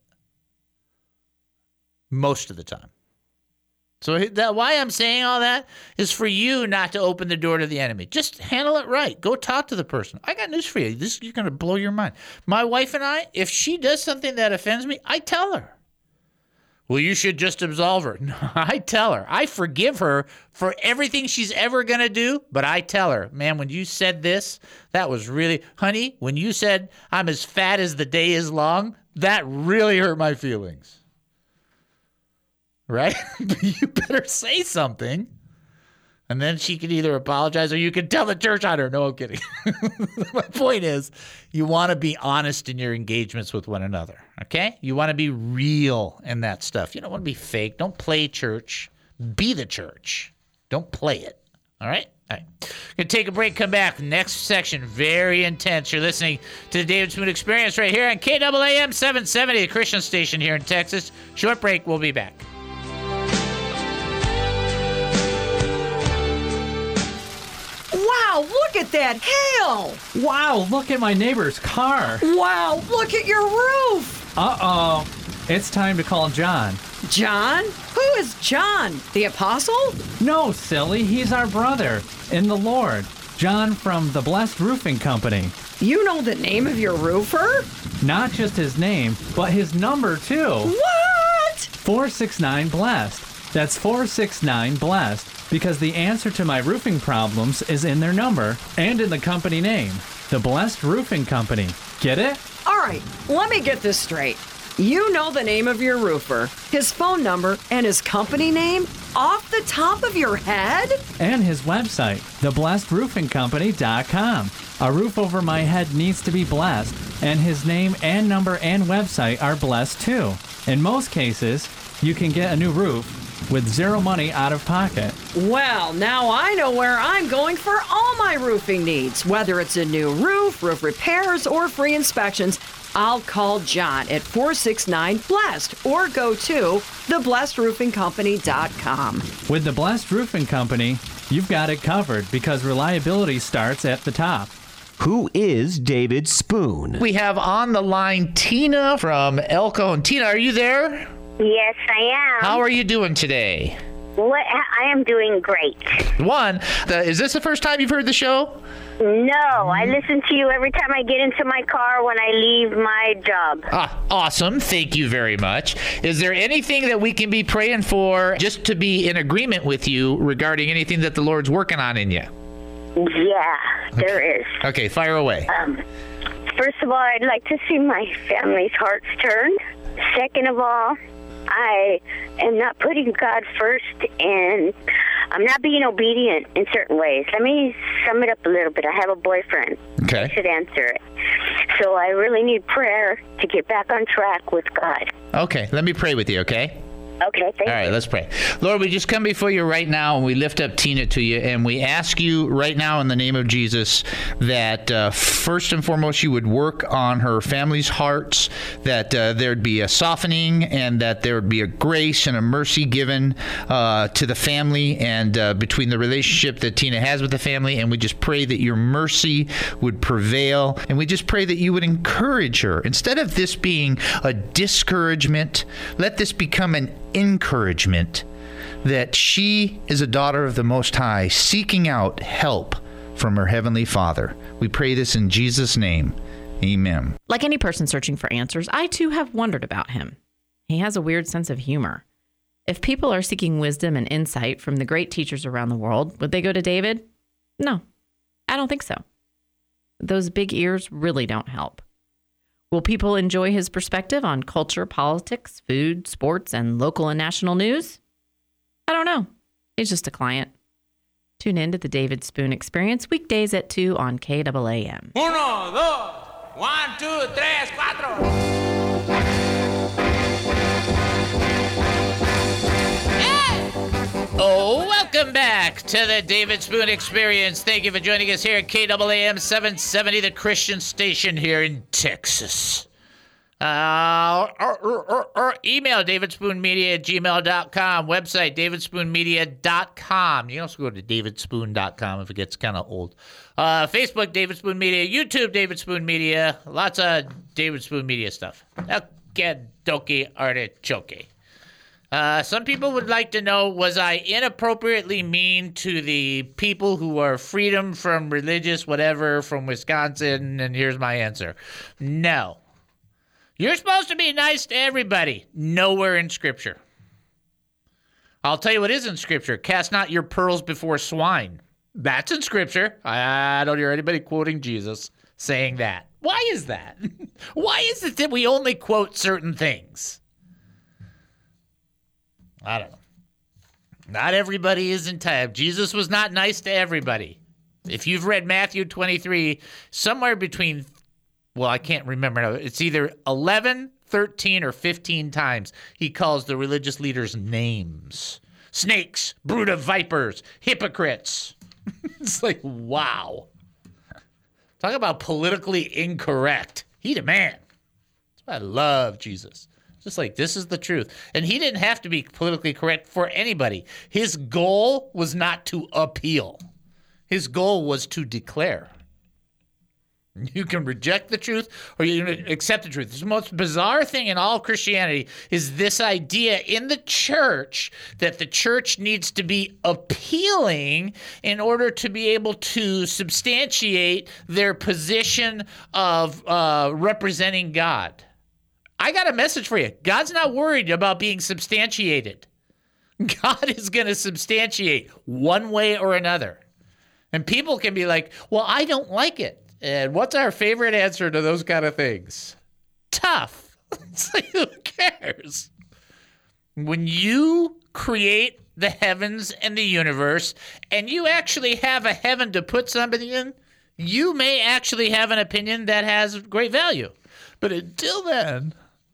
Most of the time. So why I'm saying all that is for you not to open the door to the enemy. Just handle it right. Go talk to the person. I got news for you. You're going to blow your mind. My wife and I, if she does something that offends me, I tell her. Well, you should just absolve her. No, I tell her. I forgive her for everything she's ever going to do, but I tell her, man, when you said this, that was really, honey, when you said I'm as fat as the day is long, that really hurt my feelings. Right? You better say something. And then she can either apologize or you can tell the church on her. No, I'm kidding. My point is, you want to be honest in your engagements with one another. Okay? You want to be real in that stuff. You don't want to be fake. Don't play church. Be the church. Don't play it. All right? All right. Going to take a break, come back. Next section, very intense. You're listening to the David Spoon Experience right here on KAAM 770, the Christian station here in Texas. Short break. We'll be back. Wow, look at that hail! Wow, look at my neighbor's car. Wow, look at your roof! Uh-oh. It's time to call John. John? Who is John? The apostle? No, silly. He's our brother in the Lord. John from the Blessed Roofing Company. You know the name of your roofer? Not just his name, but his number, too. What? 469-BLESSED. That's 469-BLESSED. Because the answer to my roofing problems is in their number and in the company name, the Blessed Roofing Company. Get it? All right, let me get this straight. You know the name of your roofer, his phone number, and his company name off the top of your head? And his website, theblessedroofingcompany.com. A roof over my head needs to be blessed, and his name and number and website are blessed too. In most cases, you can get a new roof with zero money out of pocket. Well, now I know where I'm going for all my roofing needs. Whether it's a new roof, roof repairs, or free inspections, I'll call John at 469-BLESSED or go to theblessedroofingcompany.com. With the Blessed Roofing Company, you've got it covered because reliability starts at the top. Who is David Spoon? We have on the line Tina from Elko. And Tina, are you there? Yes, I am. How are you doing today? I am doing great. Is this the first time you've heard the show? No, I listen to you every time I get into my car when I leave my job. Awesome. Thank you very much. Is there anything that we can be praying for just to be in agreement with you regarding anything that the Lord's working on in you? Yeah, there is. Okay, fire away. First of all, I'd like to see my family's hearts turned. Second of all, I am not putting God first, and I'm not being obedient in certain ways. Let me sum it up a little bit. I have a boyfriend. Okay. I should answer it. So I really need prayer to get back on track with God. Okay, let me pray with you, okay? Okay, thank you. All right, let's pray. Lord, we just come before you right now, and we lift up Tina to you, and we ask you right now in the name of Jesus that first and foremost you would work on her family's hearts, that there'd be a softening, and that there would be a grace and a mercy given to the family and between the relationship that Tina has with the family, and we just pray that your mercy would prevail, and we just pray that you would encourage her. Instead of this being a discouragement, let this become an encouragement that she is a daughter of the Most High, seeking out help from her Heavenly Father. We pray this in Jesus' name. Amen. Like any person searching for answers, I too have wondered about him. He has a weird sense of humor. If people are seeking wisdom and insight from the great teachers around the world, would they go to David? No, I don't think so. Those big ears really don't help. Will people enjoy his perspective on culture, politics, food, sports, and local and national news? I don't know. He's just a client. Tune in to the David Spoon Experience weekdays at 2 on KAAM. 1, 2, 1, 2, 3, 4. Oh, welcome back to the David Spoon Experience. Thank you for joining us here at KAAM 770, the Christian station here in Texas. Email davidspoonmedia@gmail.com. Website davidspoonmedia.com. You can also go to davidspoon.com if it gets kind of old. Facebook, David Spoon Media. YouTube, David Spoon Media. Lots of David Spoon Media stuff. Okie artichoke. Some people would like to know, was I inappropriately mean to the people who are freedom from religious whatever from Wisconsin? And here's my answer. No. You're supposed to be nice to everybody. Nowhere in Scripture. I'll tell you what is in Scripture. Cast not your pearls before swine. That's in Scripture. I don't hear anybody quoting Jesus saying that. Why is that? Why is it that we only quote certain things? I don't know. Not everybody is entitled. Jesus was not nice to everybody. If you've read Matthew 23, somewhere between, well, I can't remember. It's either 11, 13, or 15 times he calls the religious leaders names. Snakes, brood of vipers, hypocrites. It's like, wow. Talk about politically incorrect. He the man. That's why I love Jesus. Just like, this is the truth. And he didn't have to be politically correct for anybody. His goal was not to appeal. His goal was to declare. You can reject the truth or you can accept the truth. The most bizarre thing in all Christianity is this idea in the church that the church needs to be appealing in order to be able to substantiate their position of representing God. I got a message for you. God's not worried about being substantiated. God is going to substantiate one way or another. And people can be like, well, I don't like it. And what's our favorite answer to those kind of things? Tough. It's like, who cares? When you create the heavens and the universe, and you actually have a heaven to put somebody in, you may actually have an opinion that has great value. But until then,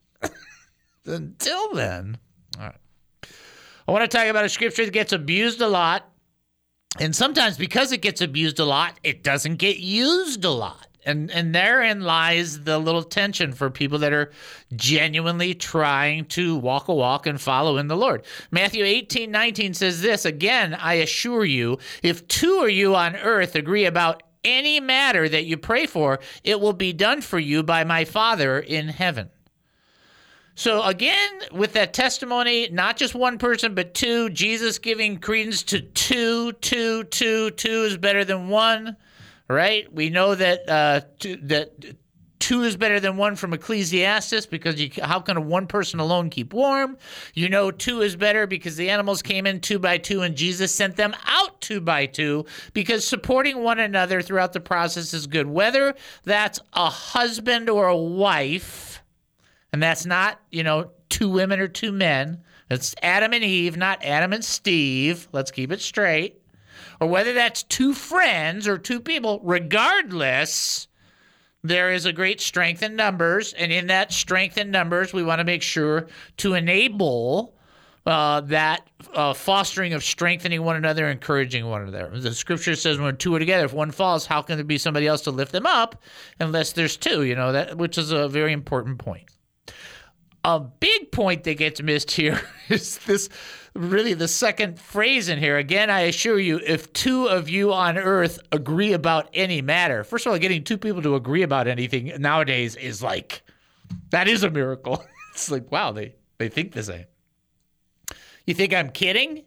all right. I want to talk about a scripture that gets abused a lot. And sometimes because it gets abused a lot, it doesn't get used a lot. And therein lies the little tension for people that are genuinely trying to walk a walk and follow in the Lord. Matthew 18:19 says this, again, I assure you, if two of you on earth agree about any matter that you pray for, it will be done for you by my Father in heaven. So again, with that testimony, not just one person, but two, Jesus giving credence to two is better than one, right? We know that two is better than one from Ecclesiastes because how can one person alone keep warm? You know, two is better because the animals came in 2 by 2 and Jesus sent them out 2 by 2 because supporting one another throughout the process is good. Whether that's a husband or a wife, and that's not, 2 women or 2 men. It's Adam and Eve, not Adam and Steve. Let's keep it straight. Or whether that's two friends or two people, regardless, there is a great strength in numbers. And in that strength in numbers, we want to make sure to enable that fostering of strengthening one another, encouraging one another. The scripture says when two are together, if one falls, how can there be somebody else to lift them up unless there's two, that, which is a very important point. A big point that gets missed here is this, really the second phrase in here. Again, I assure you, if two of you on earth agree about any matter, first of all, getting two people to agree about anything nowadays is like, that is a miracle. It's like, wow, they think the same. You think I'm kidding?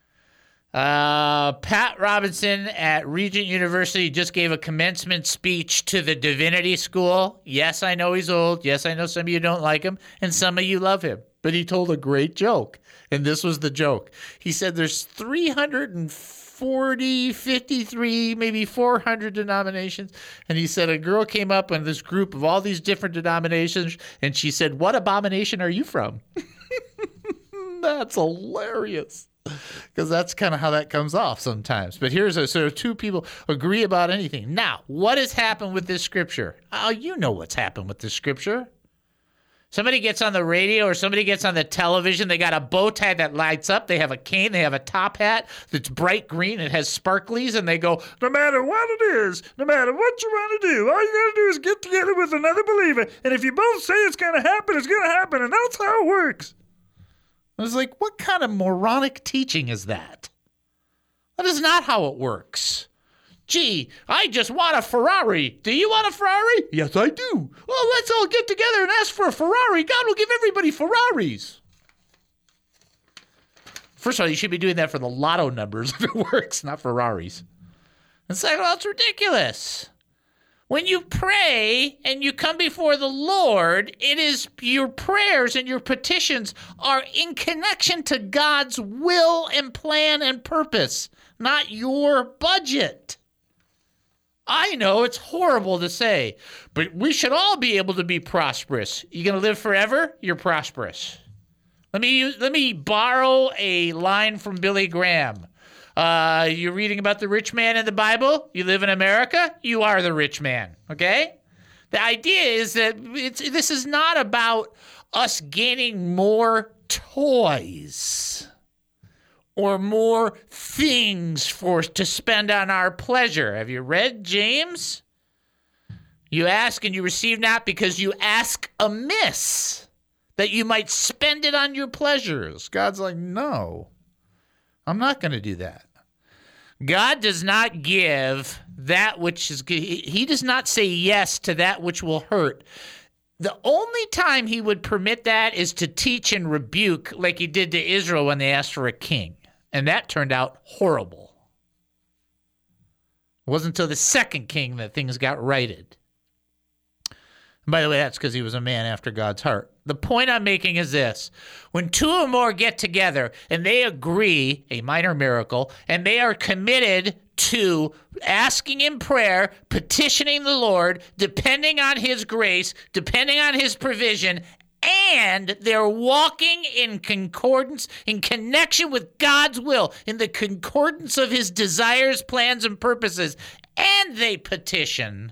Pat Robinson at Regent University just gave a commencement speech to the Divinity School. Yes, I know he's old. Yes, I know some of you don't like him, and some of you love him. But he told a great joke, and this was the joke. He said there's 340, 53, maybe 400 denominations. And he said a girl came up in this group of all these different denominations, and she said, "What abomination are you from?" That's hilarious, because that's kind of how that comes off sometimes. But here's so two people agree about anything. Now, what has happened with this scripture? Oh, you know what's happened with this scripture. Somebody gets on the radio or somebody gets on the television. They got a bow tie that lights up. They have a cane. They have a top hat that's bright green. It has sparklies, and they go, no matter what it is, no matter what you want to do, all you got to do is get together with another believer. And if you both say it's going to happen, it's going to happen. And that's how it works. I was like, what kind of moronic teaching is that? That is not how it works. Gee, I just want a Ferrari. Do you want a Ferrari? Yes, I do. Well, let's all get together and ask for a Ferrari. God will give everybody Ferraris. First of all, you should be doing that for the lotto numbers if it works, not Ferraris. And second of all, it's ridiculous. When you pray and you come before the Lord, it is your prayers and your petitions are in connection to God's will and plan and purpose, not your budget. I know it's horrible to say, but we should all be able to be prosperous. You going to live forever? You're prosperous. Let me borrow a line from Billy Graham. You're reading about the rich man in the Bible. You live in America. You are the rich man. Okay? The idea is that this is not about us gaining more toys or more things to spend on our pleasure. Have you read James? You ask and you receive not because you ask amiss, that you might spend it on your pleasures. God's like, no, I'm not going to do that. God does not give that which is good. He does not say yes to that which will hurt. The only time he would permit that is to teach and rebuke, like he did to Israel when they asked for a king. And that turned out horrible. It wasn't until the second king that things got righted. And by the way, that's because he was a man after God's heart. The point I'm making is this. When two or more get together and they agree, a minor miracle, and they are committed to asking in prayer, petitioning the Lord, depending on his grace, depending on his provision, and they're walking in concordance, in connection with God's will, in the concordance of his desires, plans, and purposes, and they petition,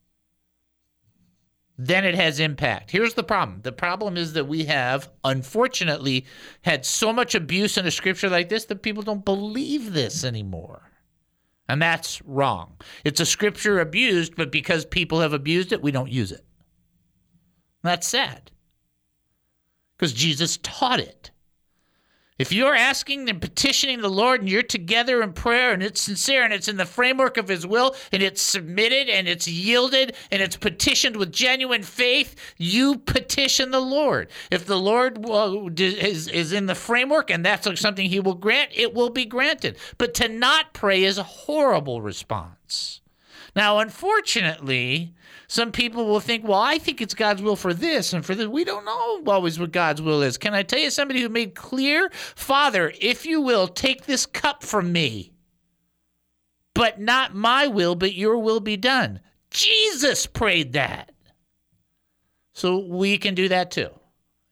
then it has impact. Here's the problem. The problem is that we have, unfortunately, had so much abuse in a scripture like this that people don't believe this anymore. And that's wrong. It's a scripture abused, but because people have abused it, we don't use it. That's sad. Because Jesus taught it. If you're asking and petitioning the Lord and you're together in prayer and it's sincere and it's in the framework of his will and it's submitted and it's yielded and it's petitioned with genuine faith, you petition the Lord. If the Lord is in the framework and that's something he will grant, it will be granted. But to not pray is a horrible response. Now, unfortunately, some people will think, well, I think it's God's will for this and for this. We don't know always what God's will is. Can I tell you somebody who made clear, Father, if you will, take this cup from me, but not my will, but your will be done. Jesus prayed that. So we can do that too.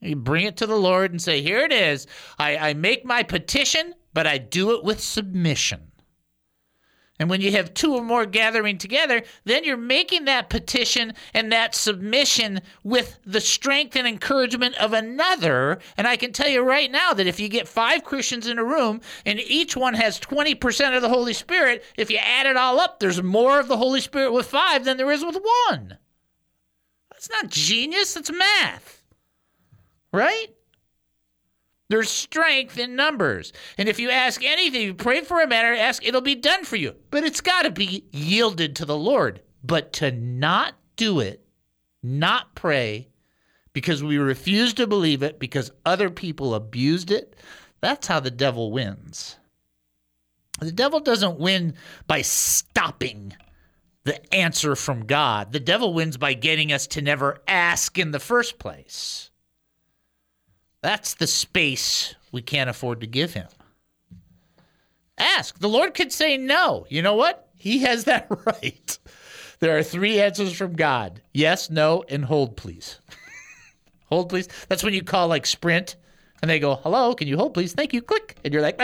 You bring it to the Lord and say, here it is. I make my petition, but I do it with submission. And when you have two or more gathering together, then you're making that petition and that submission with the strength and encouragement of another. And I can tell you right now that if you get 5 Christians in a room and each one has 20% of the Holy Spirit, if you add it all up, there's more of the Holy Spirit with 5 than there is with 1. That's not genius, that's math. Right? There's strength in numbers. And if you ask anything, you pray for a matter, ask, it'll be done for you. But it's got to be yielded to the Lord. But to not do it, not pray, because we refuse to believe it, because other people abused it, that's how the devil wins. The devil doesn't win by stopping the answer from God. The devil wins by getting us to never ask in the first place. That's the space we can't afford to give him. Ask. The Lord could say no. You know what? He has that right. There are 3 answers from God. Yes, no, and hold, please. Hold, please. That's when you call like Sprint, and they go, hello, can you hold, please? Thank you. Click. And you're like,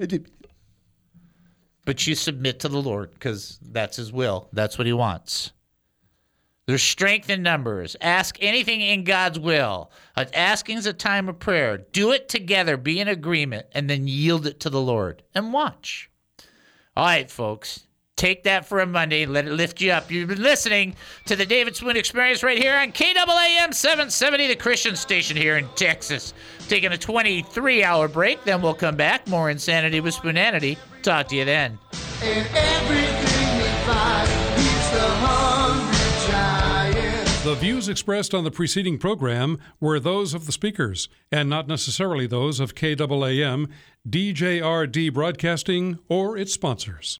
but you submit to the Lord because that's his will. That's what he wants. There's strength in numbers. Ask anything in God's will. Asking is a time of prayer. Do it together. Be in agreement. And then yield it to the Lord. And watch. All right, folks. Take that for a Monday. Let it lift you up. You've been listening to the David Spoon Experience right here on KAAM 770, the Christian station here in Texas. Taking a 23-hour break. Then we'll come back. More Insanity with Spoonanity. Talk to you then. And everything we find, he's the hungry giant. The views expressed on the preceding program were those of the speakers and not necessarily those of KAAM, DJRD Broadcasting, or its sponsors.